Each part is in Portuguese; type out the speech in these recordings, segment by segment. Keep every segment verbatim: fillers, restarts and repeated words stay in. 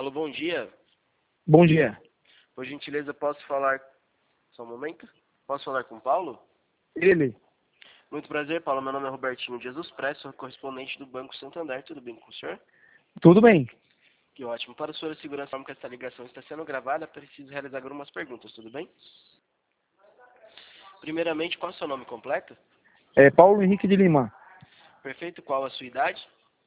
Alô, bom dia. Bom dia. Por gentileza, posso falar... Só um momento. Posso falar com o Paulo? Ele. Muito prazer, Paulo. Meu nome é Robertinho Jesus Press, sou correspondente do Banco Santander. Tudo bem com o senhor? Tudo bem. Que ótimo. Para a sua segurança, que essa ligação está sendo gravada, preciso realizar algumas perguntas, tudo bem? Primeiramente, qual é o seu nome completo? É Paulo Henrique de Lima. Perfeito. Qual a sua idade?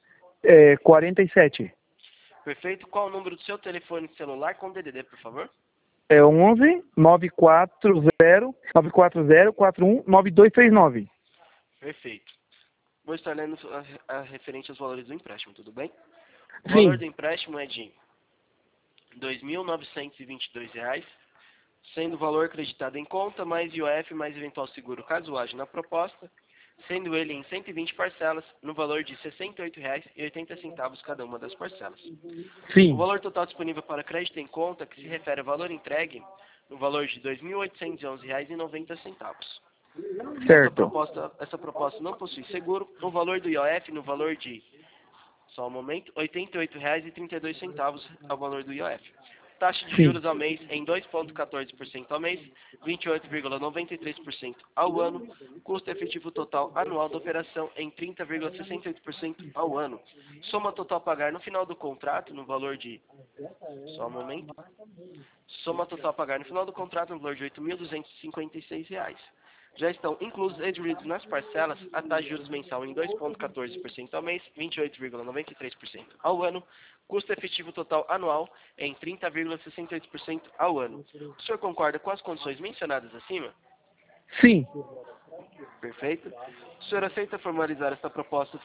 É quarenta e sete. Perfeito. Qual o número do seu telefone celular com D D D, por favor? É onze nove quatro zero nove quatro zero quatro um nove dois três nove. Perfeito. Vou estar lendo a, a referente aos valores do empréstimo, tudo bem? O Sim. valor do empréstimo é de dois mil novecentos e vinte e dois reais, sendo o valor acreditado em conta, mais I O F, mais eventual seguro caso haja na proposta, sendo ele em cento e vinte parcelas, no valor de sessenta e oito reais e oitenta centavos cada uma das parcelas. Sim. O valor total disponível para crédito em conta, que se refere ao valor entregue, no valor de dois mil oitocentos e onze reais e noventa centavos. Essa Certo. proposta, essa proposta não possui seguro, no valor do I O F, no valor de, só um momento, oitenta e oito reais e trinta e dois centavos ao valor do I O F. Taxa de Sim. juros ao mês em dois vírgula quatorze por cento ao mês, vinte e oito vírgula noventa e três por cento ao ano, custo efetivo total anual da operação em trinta vírgula sessenta e oito por cento ao ano. Soma total a pagar no final do contrato no valor de, só um momento, soma total a pagar no final do contrato no valor de oito mil duzentos e cinquenta e seis reais. Já estão inclusos e divididos nas parcelas a taxa de juros mensal em dois vírgula quatorze por cento ao mês, vinte e oito vírgula noventa e três por cento ao ano, custo efetivo total anual em trinta vírgula sessenta e oito por cento ao ano. O senhor concorda com as condições mencionadas acima? Sim. Perfeito. O senhor aceita formalizar esta proposta?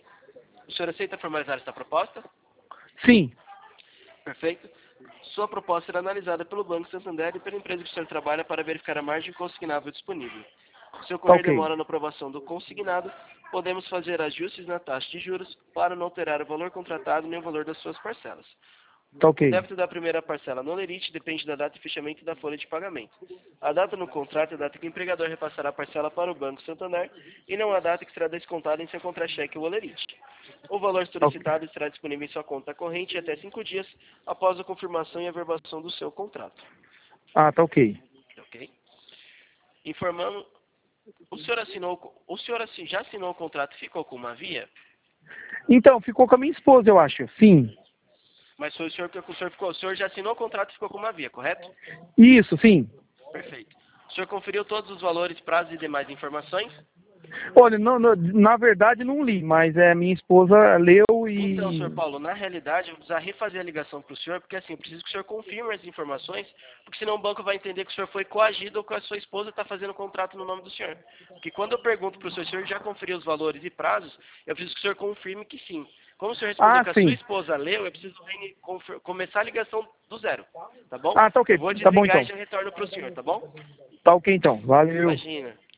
O senhor aceita formalizar esta proposta? Sim. Perfeito. Sua proposta será analisada pelo Banco Santander e pela empresa que o senhor trabalha para verificar a margem consignável disponível. Se ocorrer Ok. demora na aprovação do consignado, podemos fazer ajustes na taxa de juros para não alterar o valor contratado nem o valor das suas parcelas. Tá O ok. débito da primeira parcela no Lerite depende da data de fechamento da folha de pagamento. A data no contrato é a data que o empregador repassará a parcela para o Banco Santander e não a data que será descontada em seu contra-cheque ou Olerite. O valor solicitado estará disponível em sua conta corrente até cinco dias após a confirmação e averbação do seu contrato. Ah, tá ok. Ok? Informando, o senhor assinou, o senhor assin- já assinou o contrato e ficou com uma via? Então, ficou com a minha esposa, eu acho. Sim. Mas foi o senhor que o senhor ficou. O senhor já assinou o contrato e ficou com uma via, correto? Isso, sim. Perfeito. O senhor conferiu todos os valores, prazos e demais informações? Olha, não, não, na verdade não li, mas é, minha esposa leu Então, e... senhor Paulo, na realidade, eu vou precisar refazer a ligação para o senhor, porque assim, eu preciso que o senhor confirme as informações, porque senão o banco vai entender que o senhor foi coagido ou que a sua esposa está fazendo o contrato no nome do senhor. Porque quando eu pergunto para o senhor, o senhor já conferiu os valores e prazos, eu preciso que o senhor confirme que sim. Como o senhor respondeu Ah, que a sua sim. esposa leu, eu preciso re- confer- começar a ligação do zero, tá bom? Ah, tá ok. Eu vou Tá bom desligar e então. já retorno para o senhor, tá bom? Tá ok então. Valeu. Imagina.